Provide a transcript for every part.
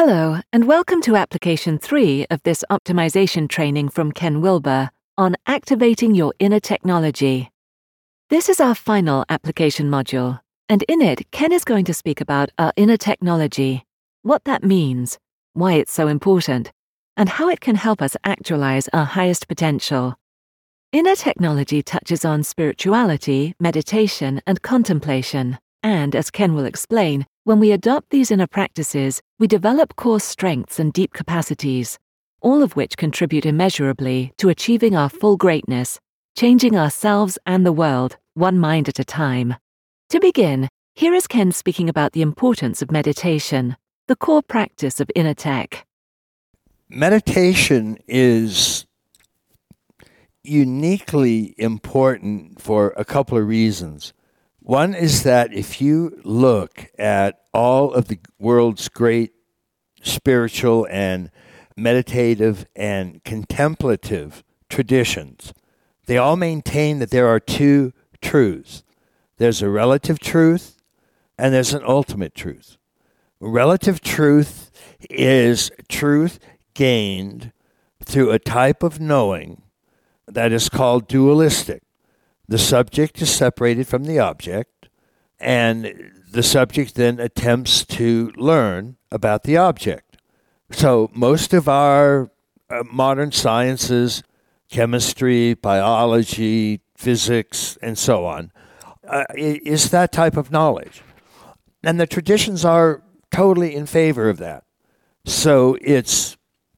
Hello, and welcome to Application 3 of this optimization training from Ken Wilber on activating your inner technology. This is our final application module, and in it, Ken is going to speak about our inner technology, what that means, why it's so important, and how it can help us actualize our highest potential. Inner technology touches on spirituality, meditation, and contemplation, and as Ken will explain, when we adopt these inner practices, we develop core strengths and deep capacities, all of which contribute immeasurably to achieving our full greatness, changing ourselves and the world, one mind at a time. To begin, here is Ken speaking about the importance of meditation, the core practice of inner tech. Meditation is uniquely important for a couple of reasons. One is that if you look at all of the world's great spiritual and meditative and contemplative traditions, they all maintain that there are two truths. There's a relative truth and there's an ultimate truth. Relative truth is truth gained through a type of knowing that is called dualistic. The subject is separated from the object, and the subject then attempts to learn about the object. So most of our modern sciences, chemistry, biology, physics, and so on, is that type of knowledge. And the traditions are totally in favor of that. So it's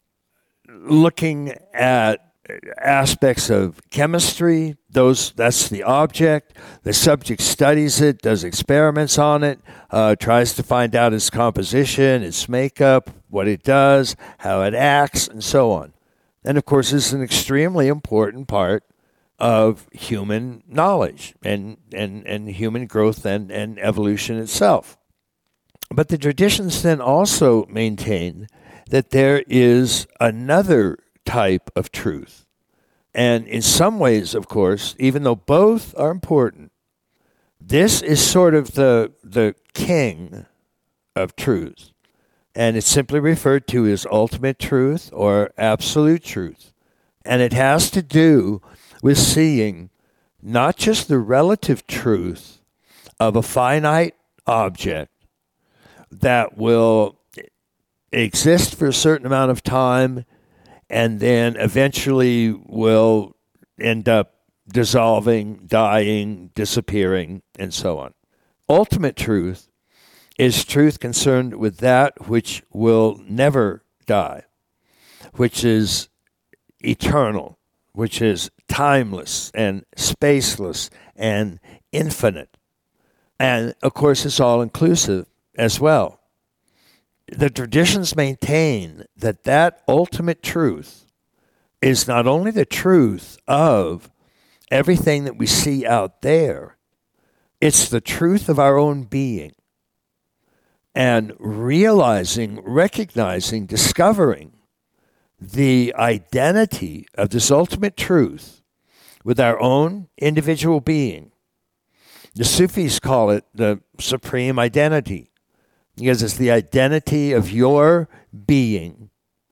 looking at aspects of chemistry, that's the object. The subject studies it, does experiments on it, tries to find out its composition, its makeup, what it does, how it acts, and so on. And of course, it's an extremely important part of human knowledge and human growth and evolution itself. But the traditions then also maintain that there is another type of truth. And in some ways, of course, even though both are important, this is sort of the king of truth. And it's simply referred to as ultimate truth or absolute truth. And it has to do with seeing not just the relative truth of a finite object that will exist for a certain amount of time and then eventually will end up dissolving, dying, disappearing, and so on. Ultimate truth is truth concerned with that which will never die, which is eternal, which is timeless and spaceless and infinite. And, of course, it's all-inclusive as well. The traditions maintain that that ultimate truth is not only the truth of everything that we see out there, it's the truth of our own being. And realizing, recognizing, discovering the identity of this ultimate truth with our own individual being. The Sufis call it the supreme identity, because it's the identity of your being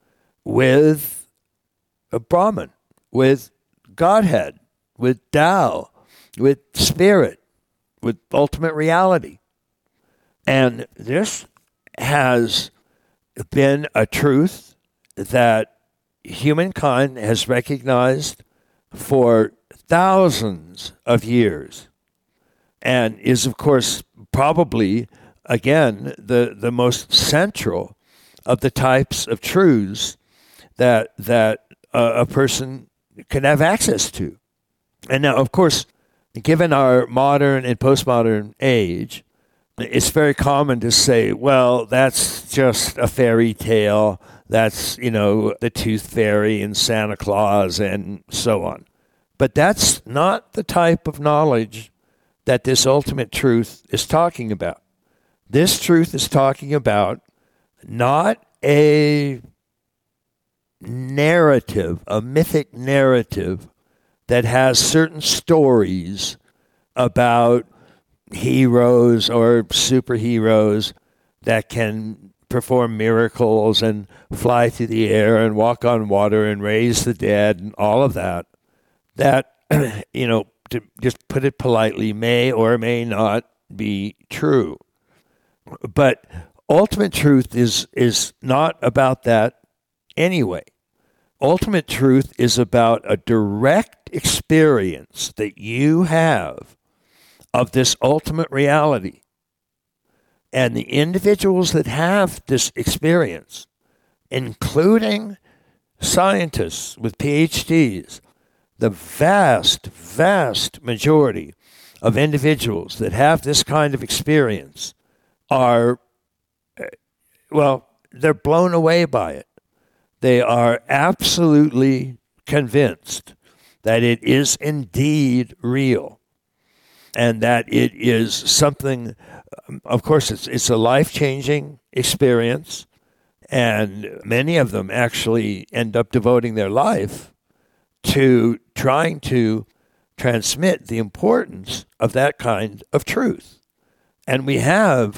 with a Brahman, with Godhead, with Tao, with Spirit, with ultimate reality. And this has been a truth that humankind has recognized for thousands of years and is, of course, probably again, the most central of the types of truths that a person can have access to. And now, of course, given our modern and postmodern age, it's very common to say, well, that's just a fairy tale. That's, the Tooth Fairy and Santa Claus and so on. But that's not the type of knowledge that this ultimate truth is talking about. This truth is talking about not a narrative, a mythic narrative that has certain stories about heroes or superheroes that can perform miracles and fly through the air and walk on water and raise the dead and all of that, that, to just put it politely, may or may not be true. But ultimate truth is not about that anyway. Ultimate truth is about a direct experience that you have of this ultimate reality. And the individuals that have this experience, including scientists with PhDs, the vast, vast majority of individuals that have this kind of experience are, they're blown away by it. They are absolutely convinced that it is indeed real and that it is something, of course, it's a life-changing experience, and many of them actually end up devoting their life to trying to transmit the importance of that kind of truth. And we have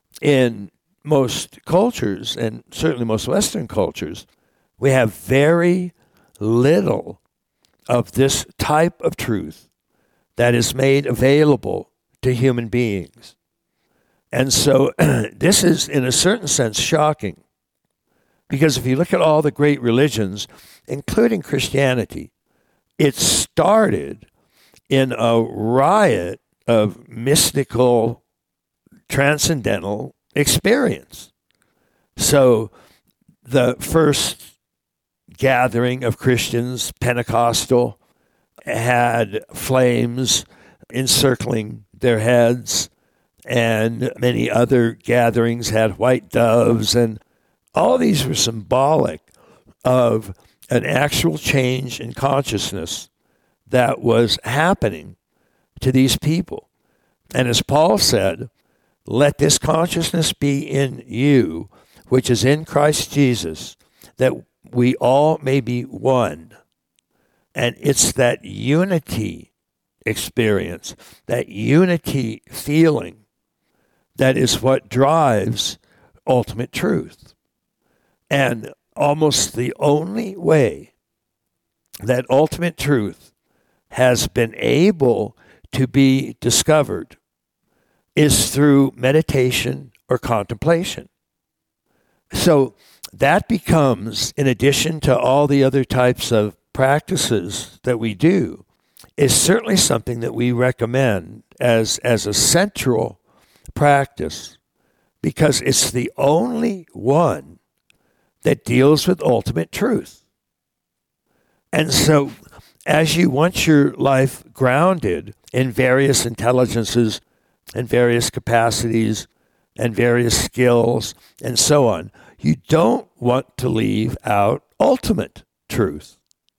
in most cultures, and certainly most Western cultures, we have very little of this type of truth that is made available to human beings. And so this is, in a certain sense, shocking. Because if you look at all the great religions, including Christianity, it started in a riot of mystical, transcendental experience. So the first gathering of Christians, Pentecostal, had flames encircling their heads, and many other gatherings had white doves, and all these were symbolic of an actual change in consciousness that was happening to these people. And as Paul said, let this consciousness be in you, which is in Christ Jesus, that we all may be one. And it's that unity experience, that unity feeling, that is what drives ultimate truth. And almost the only way that ultimate truth has been able to be discovered is through meditation or contemplation. So that becomes, in addition to all the other types of practices that we do, is certainly something that we recommend as a central practice, because it's the only one that deals with ultimate truth. And so as you want your life grounded in various intelligences and various capacities and various skills and so on, you don't want to leave out ultimate truth.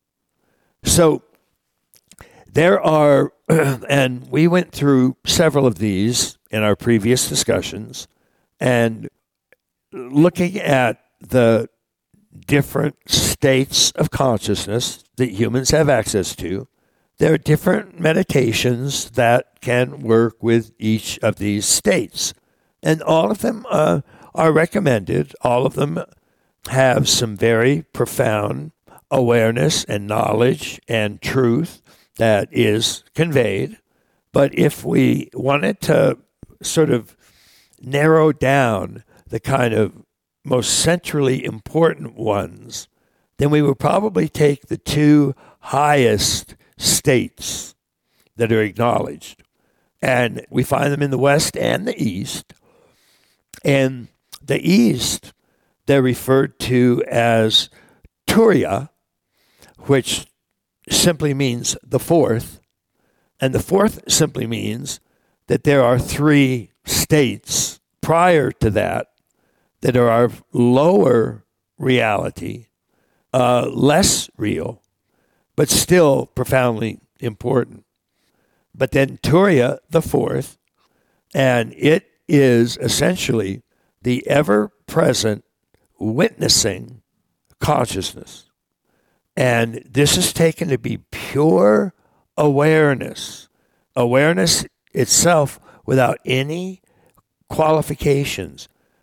So there are, and we went through several of these in our previous discussions, and looking at the different states of consciousness that humans have access to, there are different meditations that can work with each of these states. And all of them are recommended. All of them have some very profound awareness and knowledge and truth that is conveyed. But if we wanted to sort of narrow down the kind of most centrally important ones, then we would probably take the two highest states that are acknowledged. And we find them in the West and the East. And the East, they're referred to as Turiya, which simply means the fourth. And the fourth simply means that there are three states prior to that are of lower reality, less real, but still profoundly important. But then Turiya, the fourth, and it is essentially the ever-present witnessing consciousness. And this is taken to be pure awareness, awareness itself without any qualifications,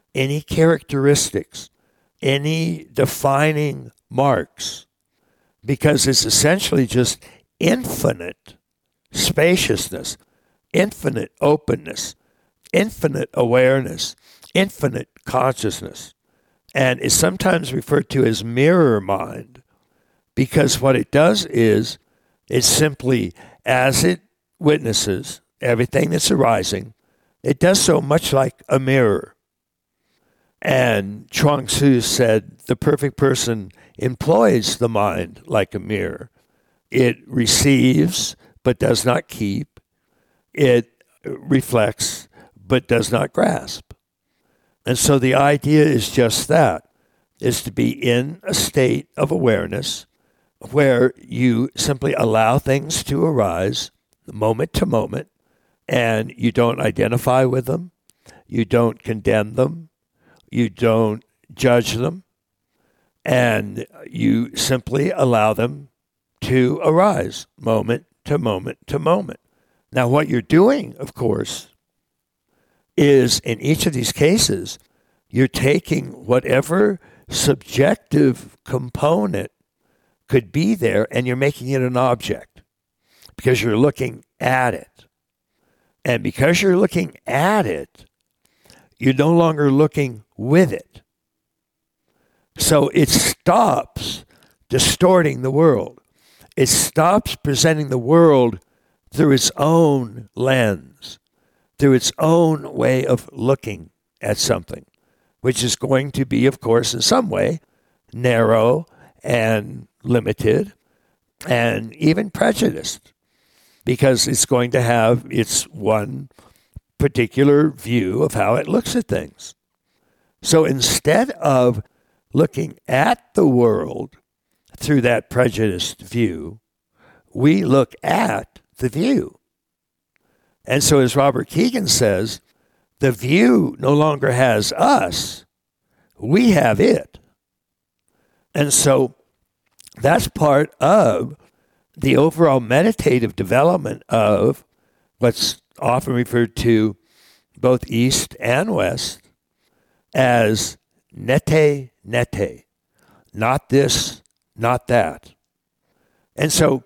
any characteristics, any defining marks, because it's essentially just infinite spaciousness, infinite openness, infinite awareness, infinite consciousness. And is sometimes referred to as mirror mind, because what it does is it simply, as it witnesses everything that's arising, it does so much like a mirror. And Chuang Tzu said the perfect person employs the mind like a mirror. It receives but does not keep. It reflects but does not grasp. And so the idea is just that, is to be in a state of awareness where you simply allow things to arise moment to moment, and you don't identify with them, you don't condemn them, you don't judge them, and you simply allow them to arise moment to moment to moment. Now, what you're doing, of course, is in each of these cases, you're taking whatever subjective component could be there and you're making it an object because you're looking at it. And because you're looking at it, you're no longer looking with it. So it stops distorting the world. It stops presenting the world through its own lens, through its own way of looking at something, which is going to be, of course, in some way, narrow and limited and even prejudiced, because it's going to have its one particular view of how it looks at things. So instead of looking at the world through that prejudiced view, we look at the view. And so as Robert Kegan says, the view no longer has us, we have it. And so that's part of the overall meditative development of what's often referred to both East and West as nete, nete, not this, not that. And so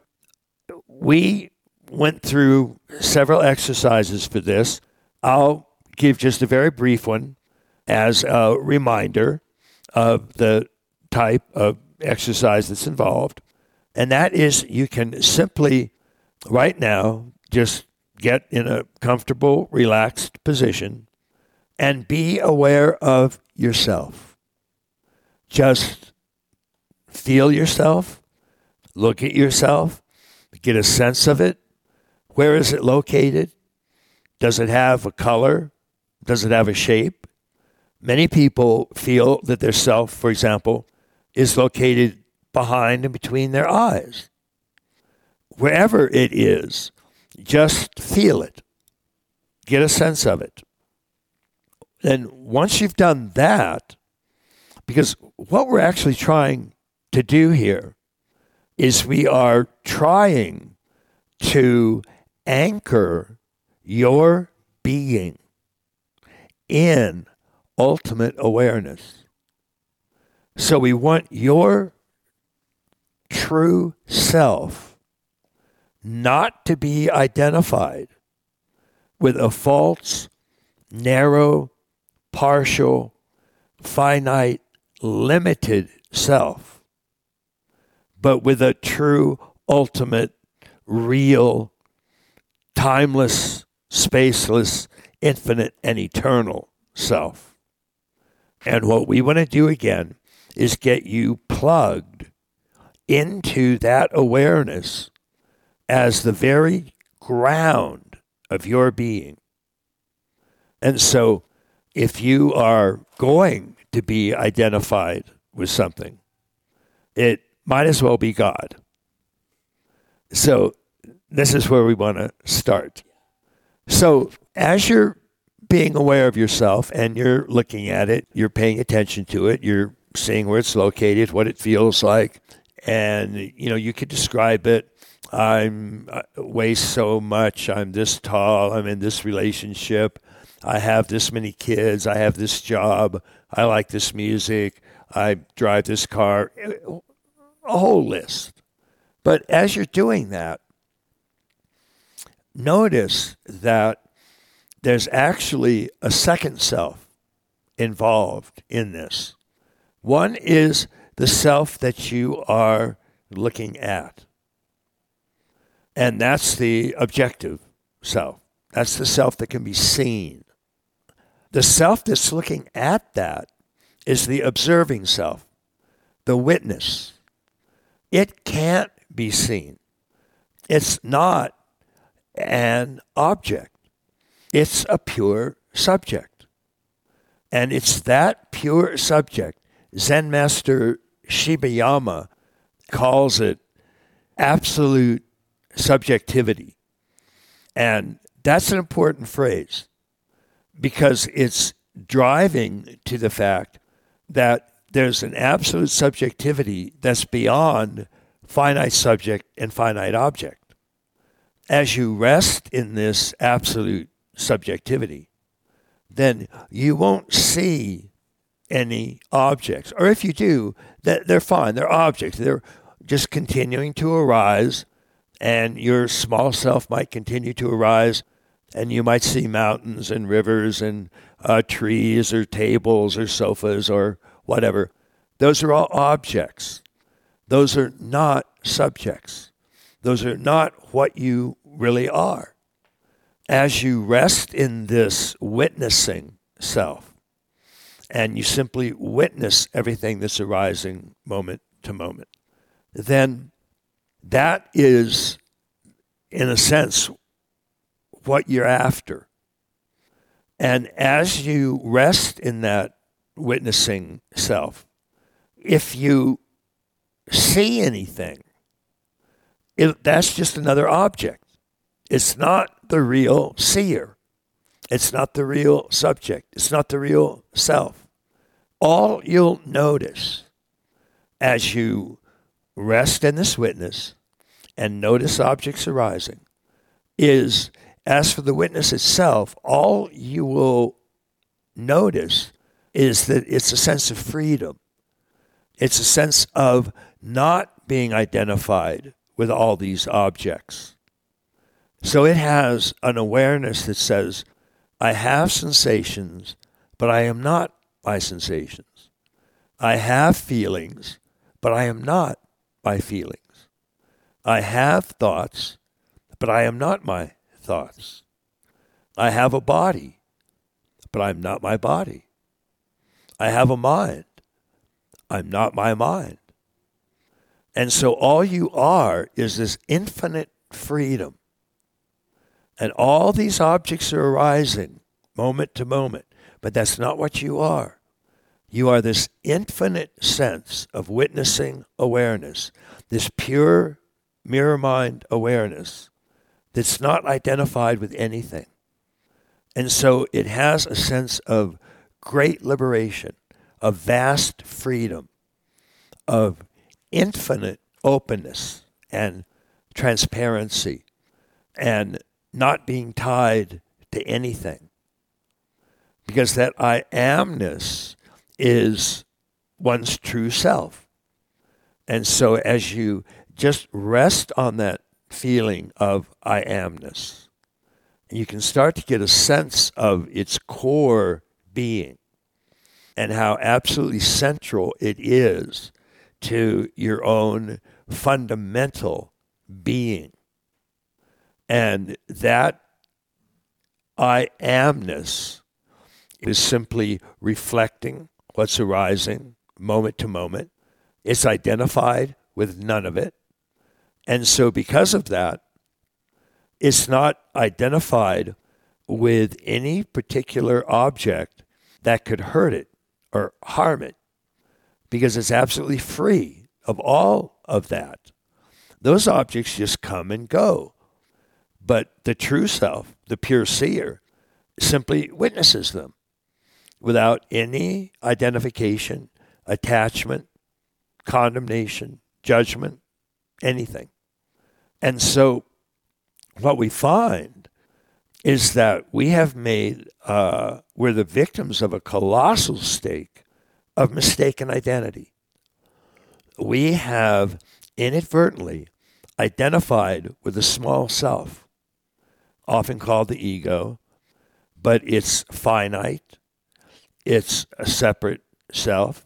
we went through several exercises for this. I'll give just a very brief one as a reminder of the type of exercise that's involved. And that is, you can simply, right now, just get in a comfortable, relaxed position and be aware of yourself. Just feel yourself, look at yourself, get a sense of it. Where is it located? Does it have a color? Does it have a shape? Many people feel that their self, for example, is located behind and between their eyes. Wherever it is, just feel it. Get a sense of it. And once you've done that, because what we're actually trying to do here is we are trying to anchor your being in ultimate awareness. So we want your true self not to be identified with a false, narrow, partial, finite, limited self, but with a true, ultimate, real, timeless, spaceless, infinite, and eternal self. And what we want to do again is get you plugged into that awareness as the very ground of your being. And so if you are going to be identified with something, it might as well be God. So this is where we want to start. So as you're being aware of yourself and you're looking at it, you're paying attention to it, you're seeing where it's located, what it feels like, and you could describe it. I weigh so much, I'm this tall, I'm in this relationship, I have this many kids, I have this job, I like this music, I drive this car, a whole list. But as you're doing that, notice that there's actually a second self involved in this. One is the self that you are looking at. And that's the objective self. That's the self that can be seen. The self that's looking at that is the observing self, the witness. It can't be seen. It's not an object. It's a pure subject. And it's that pure subject. Zen master Shibayama calls it absolute subjectivity. And that's an important phrase because it's driving to the fact that there's an absolute subjectivity that's beyond finite subject and finite object. As you rest in this absolute subjectivity, then you won't see any objects. Or if you do, they're fine. They're objects. They're just continuing to arise, and your small self might continue to arise, and you might see mountains and rivers and trees or tables or sofas or whatever. Those are all objects. Those are not subjects. Those are not what you really are. As you rest in this witnessing self, and you simply witness everything that's arising moment to moment, then that is, in a sense, what you're after. And as you rest in that witnessing self, if you see anything, that's just another object. It's not the real seer. It's not the real subject. It's not the real self. All you'll notice as you rest in this witness and notice objects arising is, as for the witness itself, all you will notice is that it's a sense of freedom. It's a sense of not being identified with all these objects. So it has an awareness that says, I have sensations, but I am not my sensations. I have feelings, but I am not my feelings. I have thoughts, but I am not my thoughts. I have a body, but I'm not my body. I have a mind. I'm not my mind. And so all you are is this infinite freedom. And all these objects are arising moment to moment, but that's not what you are. You are this infinite sense of witnessing awareness, this pure mirror mind awareness that's not identified with anything. And so it has a sense of great liberation, of vast freedom, of infinite openness and transparency, and not being tied to anything. Because that I amness is one's true self. And so as you just rest on that feeling of I amness, you can start to get a sense of its core being and how absolutely central it is to your own fundamental being. And that I amness is simply reflecting what's arising moment to moment. It's identified with none of it. And so because of that, it's not identified with any particular object that could hurt it or harm it, because it's absolutely free of all of that. Those objects just come and go. But the true self, the pure seer, simply witnesses them without any identification, attachment, condemnation, judgment, anything. And so what we find is that we have made, we're the victims of a colossal stake of mistaken identity. We have inadvertently identified with a small self, often called the ego, but it's finite, it's a separate self,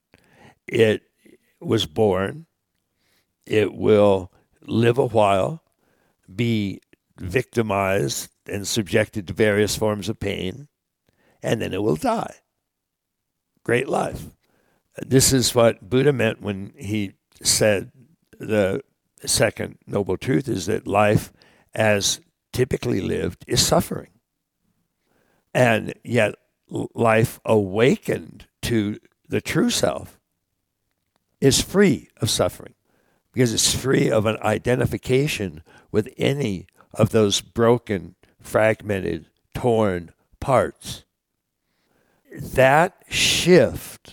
it was born, it will live a while, be victimized and subjected to various forms of pain, and then it will die. Great life. This is what Buddha meant when he said the second noble truth is that life as typically lived is suffering. And yet life awakened to the true self is free of suffering because it's free of an identification with any of those broken, fragmented, torn parts. That shift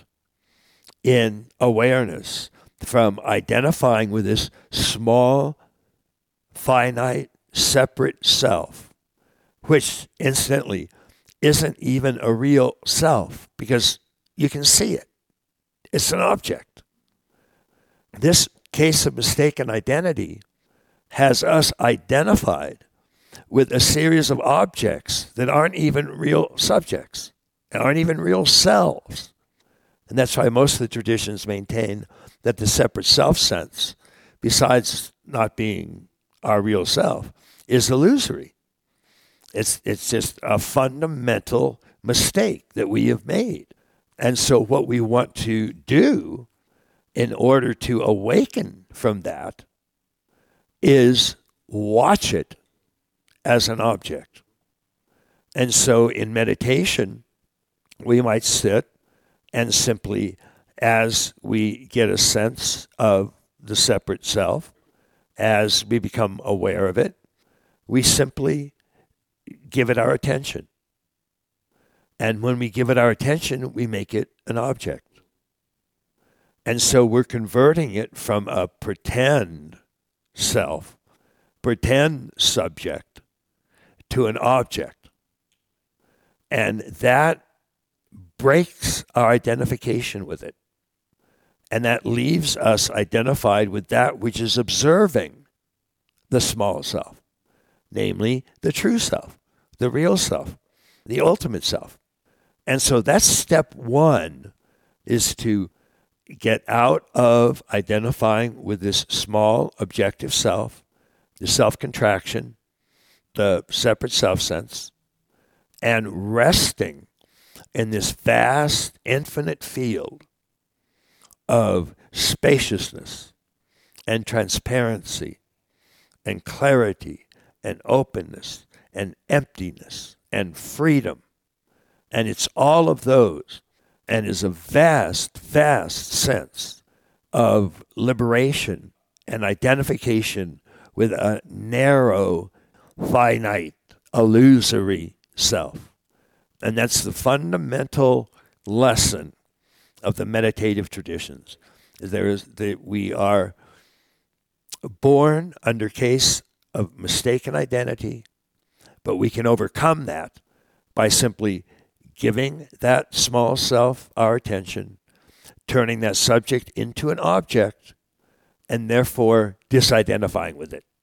in awareness from identifying with this small, finite, separate self, which incidentally isn't even a real self because you can see it. It's an object. This case of mistaken identity has us identified with a series of objects that aren't even real subjects, aren't even real selves. And that's why most of the traditions maintain that the separate self sense, besides not being our real self, is illusory. It's just a fundamental mistake that we have made. And so what we want to do in order to awaken from that is watch it as an object. And so in meditation, we might sit and simply, as we get a sense of the separate self, as we become aware of it, we simply give it our attention. And when we give it our attention, we make it an object. And so we're converting it from a pretend self, pretend subject, to an object. And that breaks our identification with it. And that leaves us identified with that which is observing the small self, namely the true self, the real self, the ultimate self. And so that's step one, is to get out of identifying with this small objective self, the self-contraction, the separate self-sense, and resting in this vast, infinite field of spaciousness and transparency and clarity and openness and emptiness and freedom. And it's all of those, and is a vast, vast sense of liberation and identification with a narrow, finite, illusory self. And that's the fundamental lesson of the meditative traditions. We are born under case of mistaken identity, but we can overcome that by simply giving that small self our attention, turning that subject into an object, and therefore disidentifying with it.